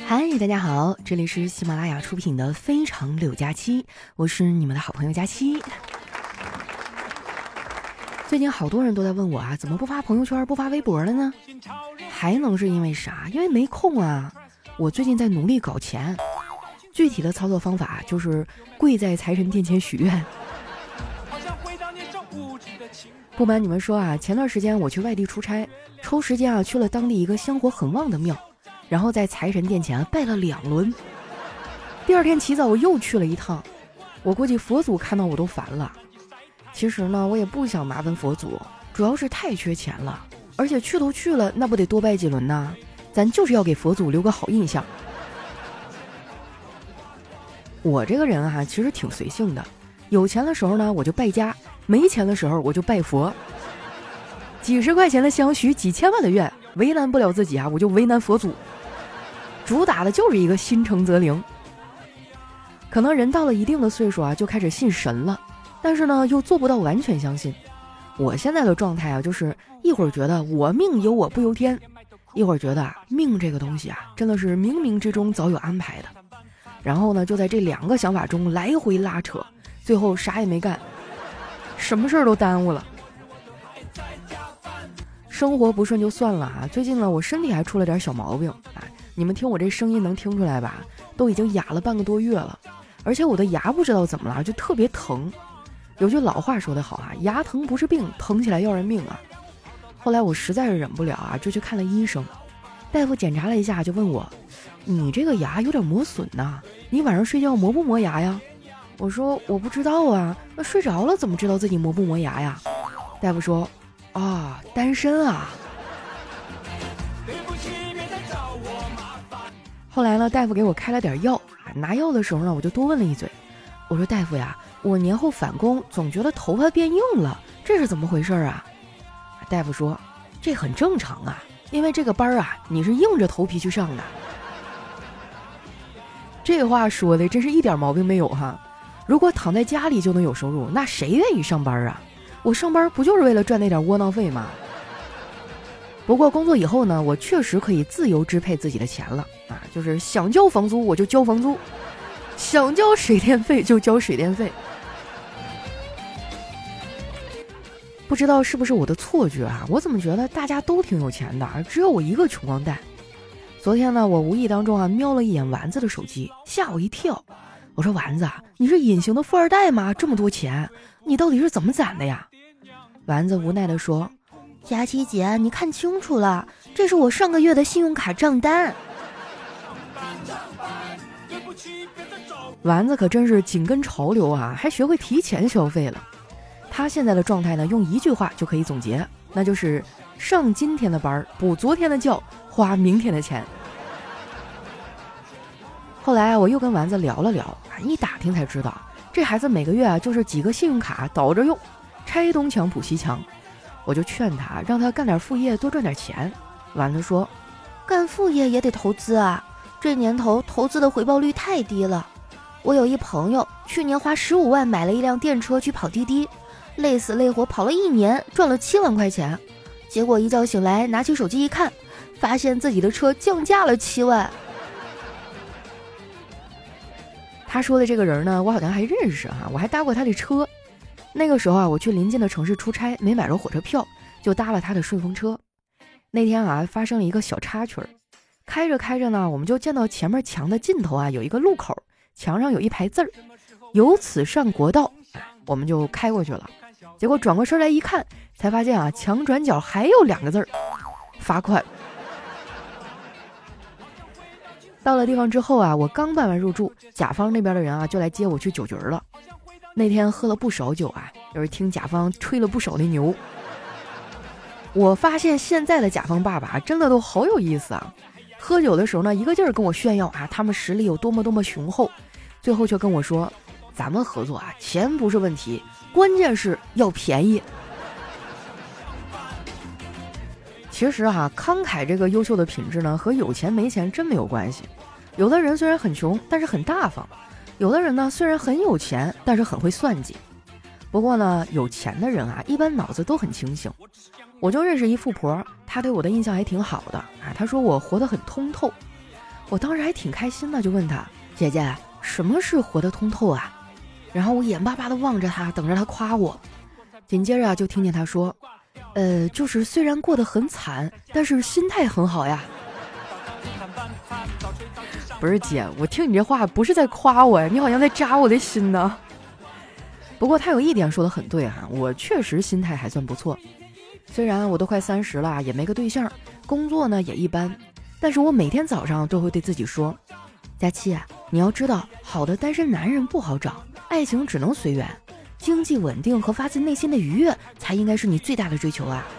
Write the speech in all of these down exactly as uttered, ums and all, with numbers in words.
嗨，大家好，这里是喜马拉雅出品的非常柳佳期，我是你们的好朋友佳期。最近好多人都在问我啊，怎么不发朋友圈不发微博了呢？还能是因为啥？因为没空啊。我最近在努力搞钱，具体的操作方法就是跪在财神殿前许愿。不瞒你们说啊，前段时间我去外地出差，抽时间啊去了当地一个香火很旺的庙，然后在财神殿前拜了两轮。第二天起早我又去了一趟，我估计佛祖看到我都烦了。其实呢，我也不想麻烦佛祖，主要是太缺钱了，而且去都去了，那不得多拜几轮呢？咱就是要给佛祖留个好印象。我这个人啊，其实挺随性的，有钱的时候呢我就败家，没钱的时候我就拜佛。几十块钱的香许几千万的愿，为难不了自己啊，我就为难佛祖。主打的就是一个心诚则灵。可能人到了一定的岁数啊，就开始信神了，但是呢又做不到完全相信。我现在的状态啊，就是一会儿觉得我命由我不由天，一会儿觉得啊命这个东西啊真的是冥冥之中早有安排的。然后呢就在这两个想法中来回拉扯，最后啥也没干，什么事儿都耽误了。生活不顺就算了啊，最近呢我身体还出了点小毛病啊，你们听我这声音能听出来吧？都已经哑了半个多月了，而且我的牙不知道怎么了就特别疼。有句老话说得好啊，牙疼不是病，疼起来要人命啊。后来我实在是忍不了啊，就去看了医生。大夫检查了一下就问我，你这个牙有点磨损呐，你晚上睡觉磨不磨牙呀？我说我不知道啊，那睡着了怎么知道自己磨不磨牙呀？大夫说啊，单身啊。后来呢，大夫给我开了点药，拿药的时候呢，我就多问了一嘴，我说大夫呀，我年后返工总觉得头发变硬了，这是怎么回事啊？大夫说这很正常啊，因为这个班啊你是硬着头皮去上的。这话说的真是一点毛病没有哈。如果躺在家里就能有收入，那谁愿意上班啊？我上班不就是为了赚那点窝囊费吗？不过工作以后呢，我确实可以自由支配自己的钱了啊，就是想交房租我就交房租，想交水电费就交水电费。不知道是不是我的错觉啊，我怎么觉得大家都挺有钱的，只有我一个穷光蛋。昨天呢，我无意当中啊瞄了一眼丸子的手机，吓我一跳。我说丸子啊，你是隐形的富二代吗？这么多钱，你到底是怎么攒的呀？丸子无奈地说，佳琪姐，你看清楚了，这是我上个月的信用卡账单。丸子可真是紧跟潮流啊，还学会提前消费了。他现在的状态呢，用一句话就可以总结，那就是上今天的班，补昨天的觉，花明天的钱。后来啊，我又跟丸子聊了聊，一打听才知道，这孩子每个月啊就是几个信用卡倒着用，拆东墙补西墙。我就劝他让他干点副业，多赚点钱。丸子说，干副业也得投资啊，这年头投资的回报率太低了。我有一朋友去年花十五万买了一辆电车去跑滴滴，累死累活跑了一年，赚了七万块钱。结果一觉醒来，拿起手机一看，发现自己的车降价了七万。他说的这个人呢，我好像还认识哈，我还搭过他的车。那个时候啊，我去临近的城市出差，没买着火车票，就搭了他的顺风车。那天啊，发生了一个小插曲儿，开着开着呢，我们就见到前面墙的尽头啊有一个路口，墙上有一排字儿，由此上国道，我们就开过去了。结果转过身来一看，才发现啊，墙转角还有两个字儿，罚款。到了地方之后啊，我刚办完入住，甲方那边的人啊就来接我去酒局了。那天喝了不少酒啊，又是听甲方吹了不少的牛。我发现现在的甲方爸爸真的都好有意思啊！喝酒的时候呢，一个劲儿跟我炫耀啊，他们实力有多么多么雄厚，最后却跟我说，咱们合作啊，钱不是问题，关键是要便宜。其实哈、啊，慷慨这个优秀的品质呢，和有钱没钱真没有关系。有的人虽然很穷，但是很大方；有的人呢，虽然很有钱，但是很会算计。不过呢，有钱的人啊，一般脑子都很清醒。我就认识一富婆，她对我的印象还挺好的啊。她说我活得很通透。 我当时还挺开心的，就问他：姐姐，什么是活得通透啊？然后我眼巴巴地望着他，等着他夸我。紧接着啊，就听见他说：呃，就是虽然过得很惨，但是心态很好呀。不是姐，我听你这话不是在夸我呀，你好像在扎我的心呢。不过他有一点说得很对哈、啊，我确实心态还算不错。虽然我都快三十了，也没个对象，工作呢也一般，但是我每天早上都会对自己说：佳期啊，你要知道，好的单身男人不好找，爱情只能随缘，经济稳定和发自内心的愉悦才应该是你最大的追求啊。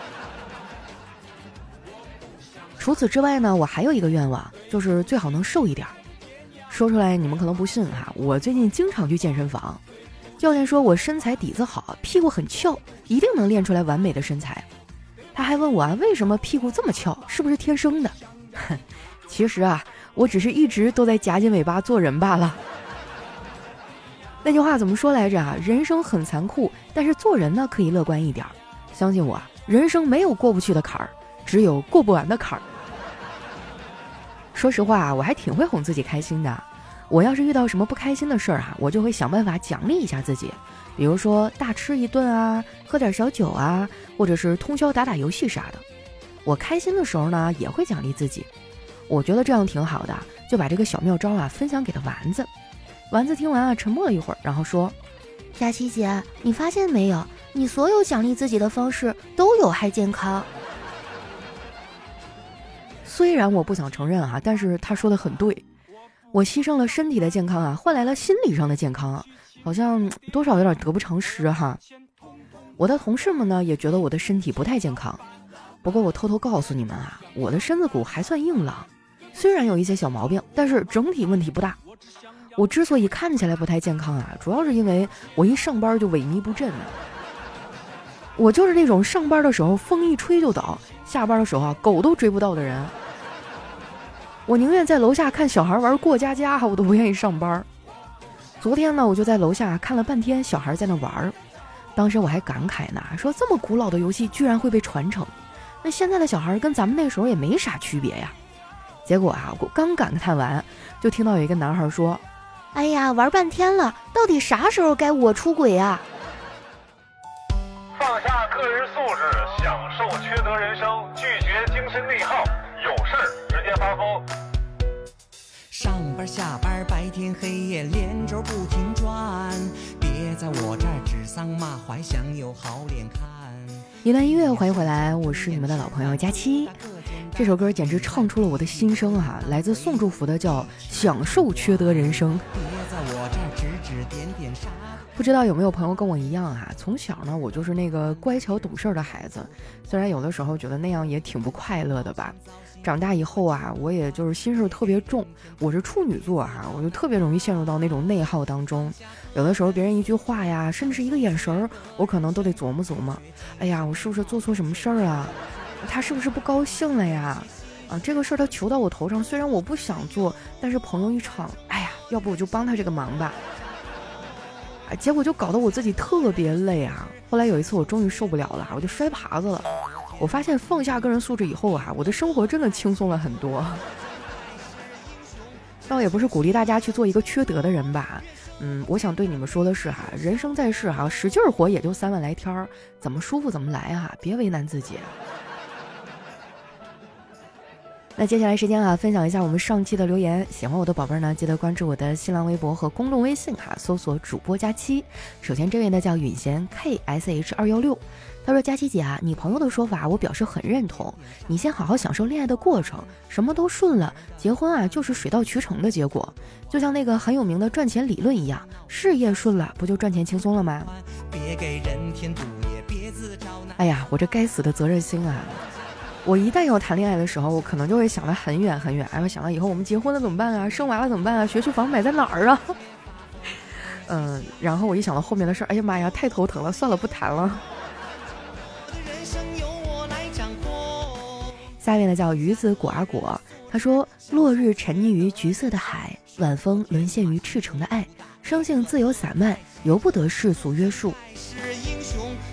除此之外呢，我还有一个愿望，就是最好能瘦一点。说出来你们可能不信哈，我最近经常去健身房，教练说我身材底子好，屁股很翘，一定能练出来完美的身材。他还问我啊，为什么屁股这么翘，是不是天生的？其实啊，我只是一直都在夹紧尾巴做人罢了。那句话怎么说来着啊？人生很残酷，但是做人呢可以乐观一点。相信我，人生没有过不去的坎儿，只有过不完的坎儿。说实话，我还挺会哄自己开心的。我要是遇到什么不开心的事儿啊，我就会想办法奖励一下自己，比如说大吃一顿啊，喝点小酒啊，或者是通宵打打游戏啥的。我开心的时候呢，也会奖励自己。我觉得这样挺好的，就把这个小妙招啊分享给了丸子。丸子听完啊，沉默了一会儿，然后说：佳琪姐，你发现没有，你所有奖励自己的方式都有害健康。虽然我不想承认啊，但是他说的很对。我牺牲了身体的健康啊，换来了心理上的健康啊，好像多少有点得不偿失哈。我的同事们呢也觉得我的身体不太健康，不过我偷偷告诉你们啊，我的身子骨还算硬朗，虽然有一些小毛病，但是整体问题不大。我之所以看起来不太健康啊，主要是因为我一上班就萎靡不振。我就是那种上班的时候风一吹就倒，下班的时候啊狗都追不到的人。我宁愿在楼下看小孩玩过家家，我都不愿意上班。昨天呢，我就在楼下看了半天小孩在那玩，当时我还感慨呢，说这么古老的游戏居然会被传承，那现在的小孩跟咱们那时候也没啥区别呀。结果啊，我刚感叹完，就听到有一个男孩说：哎呀，玩半天了，到底啥时候该我出轨啊？ 放下个人素质，享受缺德人生，拒绝精神内耗，有事儿直接发疯。 上班下班，白天黑夜，连轴不停转，别在我这儿指桑骂槐，想有好脸看。 一段音乐，欢迎回来，我是你们的老朋友佳期。这首歌简直唱出了我的心声啊，来自宋祝福的叫《享受缺德人生》。 别在我这儿指指点点啥。 不知道有没有朋友跟我一样啊？从小呢，我就是那个乖巧懂事的孩子，虽然有的时候觉得那样也挺不快乐的吧。长大以后啊，我也就是心事特别重，我是处女座哈、啊，我就特别容易陷入到那种内耗当中。有的时候别人一句话呀，甚至一个眼神，我可能都得琢磨琢磨，哎呀，我是不是做错什么事儿啊？他是不是不高兴了呀？啊，这个事儿他求到我头上，虽然我不想做，但是朋友一场，哎呀，要不我就帮他这个忙吧。结果就搞得我自己特别累啊！后来有一次我终于受不了了，我就摔耙子了。我发现放下个人素质以后啊，我的生活真的轻松了很多。倒也不是鼓励大家去做一个缺德的人吧，嗯，我想对你们说的是哈，人生在世哈，使劲活也就三万来天儿，怎么舒服怎么来啊，别为难自己。那接下来时间啊，分享一下我们上期的留言。喜欢我的宝贝呢，记得关注我的新浪微博和公众微信哈，搜索主播佳期。首先这位呢叫允贤 K S H 二一六，他说：佳期姐啊，你朋友的说法我表示很认同。你先好好享受恋爱的过程，什么都顺了，结婚啊就是水到渠成的结果。就像那个很有名的赚钱理论一样，事业顺了，不就赚钱轻松了吗？别给人添堵，也别自找难。哎呀，我这该死的责任心啊！我一旦要谈恋爱的时候，我可能就会想得很远很远，哎，我想到以后我们结婚了怎么办啊，生娃了怎么办啊，学区房买在哪儿啊？嗯，然后我一想到后面的事儿，哎呀妈呀，太头疼了，算了，不谈了。下面呢叫鱼子果啊果，他说：落日沉溺于橘色的海，晚风沦陷于赤诚的爱，生性自由散漫，由不得世俗约束。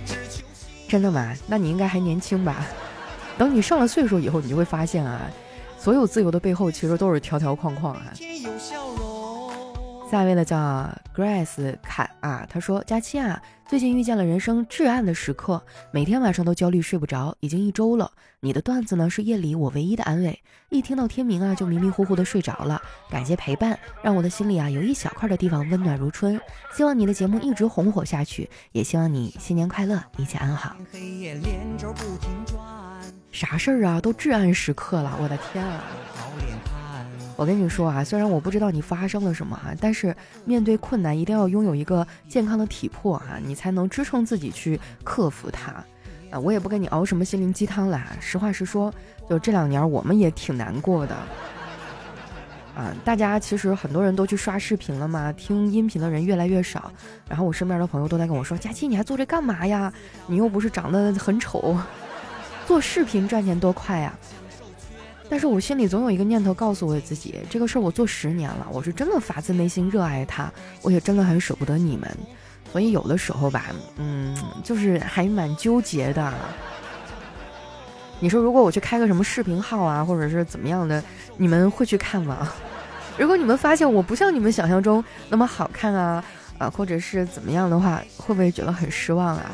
真的吗？那你应该还年轻吧？等你上了岁数以后，你就会发现啊， 所有自由的背后其实都是条条框框啊。下一位呢叫 Grace 侃啊，他说佳期啊，最近遇见了人生至暗的时刻，每天晚上都焦虑睡不着，已经一周了。你的段子呢是夜里我唯一的安慰，一听到天明啊就迷迷糊糊的睡着了。感谢陪伴，让我的心里啊有一小块的地方温暖如春。希望你的节目一直红火下去，也希望你新年快乐，一切安好。啥事儿啊，都至暗时刻了，我的天啊！我跟你说啊，虽然我不知道你发生了什么啊，但是面对困难一定要拥有一个健康的体魄啊，你才能支撑自己去克服它啊。我也不跟你熬什么心灵鸡汤了，实话实说，就这两年我们也挺难过的啊。大家其实很多人都去刷视频了嘛，听音频的人越来越少。然后我身边的朋友都在跟我说，佳期你还做这干嘛呀？你又不是长得很丑，做视频赚钱多快呀！但是我心里总有一个念头告诉我自己，这个事儿我做十年了，我是真的发自内心热爱它，我也真的很舍不得你们，所以有的时候吧，嗯，就是还蛮纠结的。你说如果我去开个什么视频号啊，或者是怎么样的，你们会去看吗？如果你们发现我不像你们想象中那么好看啊啊，或者是怎么样的话，会不会觉得很失望啊？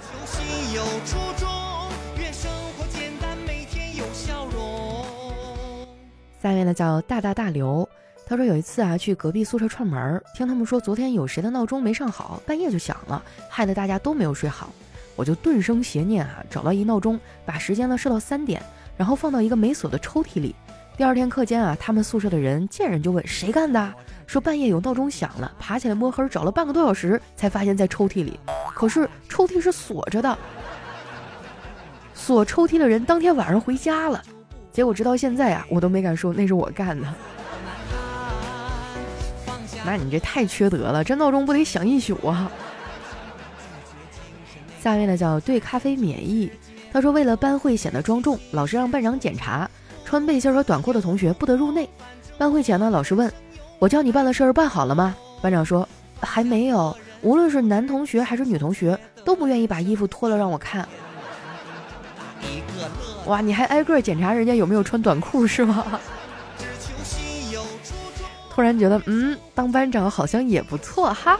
下面呢叫大大大刘，他说有一次啊去隔壁宿舍串门，听他们说昨天有谁的闹钟没上好，半夜就响了，害得大家都没有睡好。我就顿生邪念啊，找到一闹钟，把时间呢设到三点，然后放到一个没锁的抽屉里。第二天课间啊，他们宿舍的人见人就问谁干的，说半夜有闹钟响了，爬起来摸黑找了半个多小时，才发现在抽屉里，可是抽屉是锁着的。锁抽屉的人当天晚上回家了。结果直到现在啊，我都没敢说那是我干的。那你这太缺德了，这闹钟不得响一宿啊！下面呢叫对咖啡免疫，他说为了班会显得庄重，老师让班长检查，穿背心和短裤的同学不得入内。班会前呢，老师问我叫你办的事儿办好了吗？班长说还没有，无论是男同学还是女同学都不愿意把衣服脱了让我看。哇，你还挨个检查人家有没有穿短裤是吗？突然觉得嗯，当班长好像也不错哈。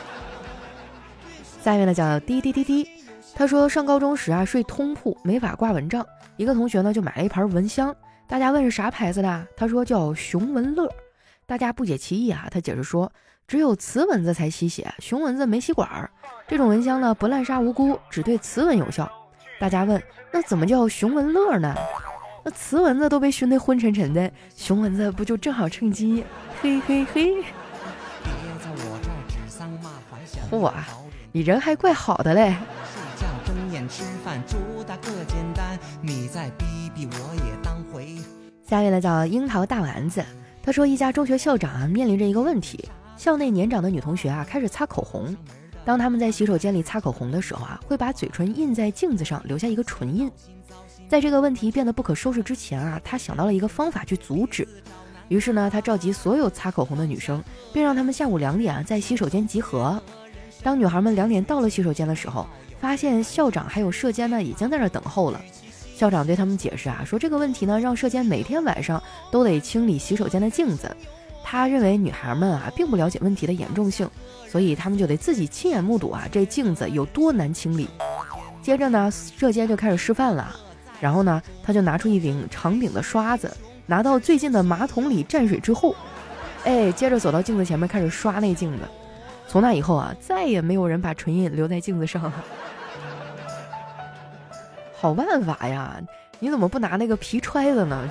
下面呢叫滴滴滴滴，他说上高中时啊睡通铺没法挂蚊帐，一个同学呢就买了一盘蚊香，大家问是啥牌子的，他说叫熊蚊乐，大家不解其意啊，他解释说只有雌蚊子才吸血，雄蚊子没吸管，这种蚊香呢不滥杀无辜，只对雌蚊有效。大家问那怎么叫熊蚊乐呢？那雌蚊子都被熏得昏沉沉的，熊蚊子不就正好趁机嘿嘿嘿。嚯，你人还怪好的嘞。下面呢叫樱桃大丸子，他说一家中学校长啊面临着一个问题，校内年长的女同学啊开始擦口红，当他们在洗手间里擦口红的时候啊，会把嘴唇印在镜子上，留下一个唇印。在这个问题变得不可收拾之前啊，他想到了一个方法去阻止。于是呢，他召集所有擦口红的女生，并让她们下午两点啊在洗手间集合。当女孩们两点到了洗手间的时候，发现校长还有舍监呢已经在那等候了。校长对他们解释啊，说这个问题呢，让舍监每天晚上都得清理洗手间的镜子。他认为女孩们啊并不了解问题的严重性，所以他们就得自己亲眼目睹啊这镜子有多难清理。接着呢，舍监就开始示范了，然后呢，他就拿出一柄长柄的刷子，拿到最近的马桶里蘸水之后，哎，接着走到镜子前面开始刷那镜子。从那以后啊，再也没有人把唇印留在镜子上了。好办法呀，你怎么不拿那个皮揣子呢？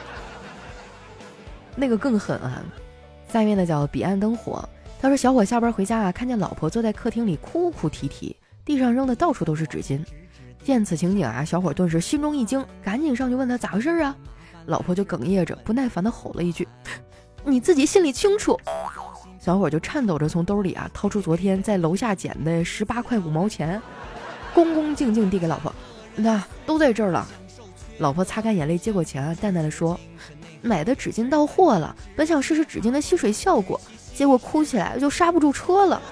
那个更狠啊！下面的叫彼岸灯火，他说小伙下班回家啊，看见老婆坐在客厅里哭哭啼啼，地上扔的到处都是纸巾。见此情景啊，小伙顿时心中一惊，赶紧上去问他咋回事啊？老婆就哽咽着不耐烦地吼了一句：你自己心里清楚。小伙就颤抖着从兜里啊掏出昨天在楼下捡的十八块五毛钱，恭恭敬敬递给老婆，那都在这儿了。老婆擦干眼泪接过钱啊，淡淡的说，买的纸巾到货了，本想试试纸巾的吸水效果，结果哭起来就刹不住车了。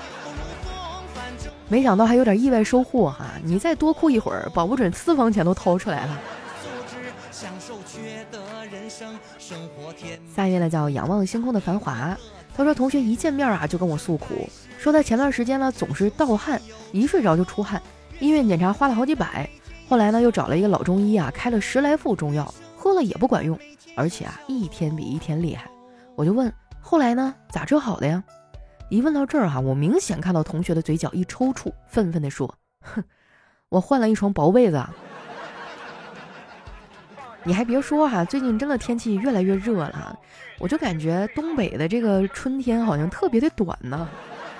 没想到还有点意外收获哈、啊！你再多哭一会儿，保不准私房钱都掏出来了。 享受缺德人生，生活甜。 下一位呢叫仰望星空的繁华，他说同学一见面啊就跟我诉苦，说他前段时间呢总是盗汗，一睡着就出汗，医院检查花了好几百，后来呢又找了一个老中医啊，开了十来副中药，喝了也不管用，而且啊一天比一天厉害。我就问后来呢咋治好的呀？一问到这儿啊，我明显看到同学的嘴角一抽搐，愤愤地说，哼，我换了一床薄被子。你还别说哈、啊，最近真的天气越来越热了，我就感觉东北的这个春天好像特别的短呢，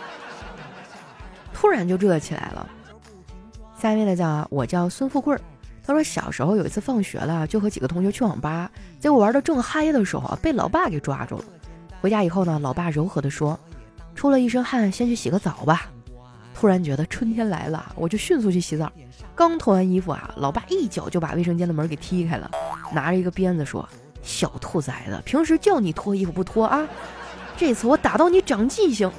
突然就热起来了。下面的叫我叫孙富贵，他说小时候有一次放学了，就和几个同学去网吧，结果玩的正嗨的时候啊，被老爸给抓住了。回家以后呢，老爸柔和的说，出了一身汗，先去洗个澡吧。突然觉得春天来了，我就迅速去洗澡。刚脱完衣服啊，老爸一脚就把卫生间的门给踢开了，拿着一个鞭子说，小兔崽子，平时叫你脱衣服不脱啊，这次我打到你长记性。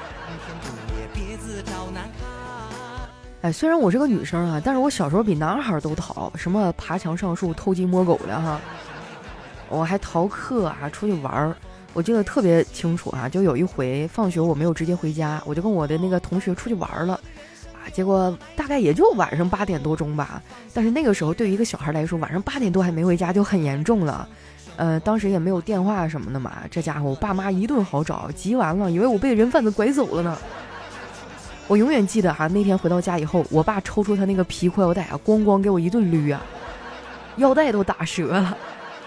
哎，虽然我是个女生啊，但是我小时候比男孩都淘，什么爬墙上树偷鸡摸狗的哈，我还逃课啊，出去玩。我记得特别清楚啊，就有一回放学我没有直接回家，我就跟我的那个同学出去玩了啊，结果大概也就晚上八点多钟吧，但是那个时候对于一个小孩来说，晚上八点多还没回家就很严重了。呃，当时也没有电话什么的嘛，这家伙我爸妈一顿好找，急完了以为我被人贩子拐走了呢。我永远记得哈、啊，那天回到家以后，我爸抽出他那个皮裤腰带啊，咣咣给我一顿捋啊，腰带都打折了。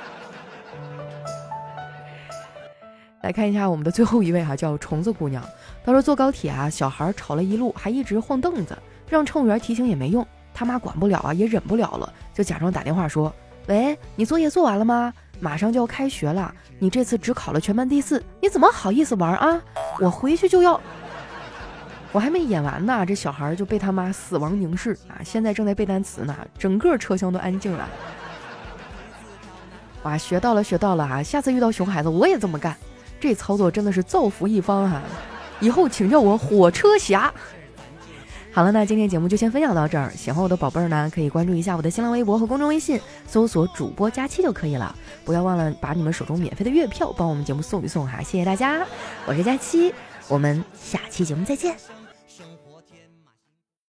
来看一下我们的最后一位哈、啊，叫虫子姑娘。她说坐高铁啊，小孩吵了一路，还一直晃凳子，让乘务员提醒也没用，他妈管不了啊，也忍不了了，就假装打电话说，喂，你作业做完了吗？马上就要开学了，你这次只考了全班第四，你怎么好意思玩啊？我回去就要。我还没演完呢，这小孩就被他妈死亡凝视啊！现在正在背单词呢，整个车厢都安静了。哇，学到了学到了啊！下次遇到熊孩子我也这么干，这操作真的是造福一方啊！以后请叫我火车侠。好了，那今天节目就先分享到这儿。喜欢我的宝贝儿呢，可以关注一下我的新浪微博和公众微信，搜索主播佳期就可以了。不要忘了把你们手中免费的月票帮我们节目送一送哈，谢谢大家！我是佳期，我们下期节目再见。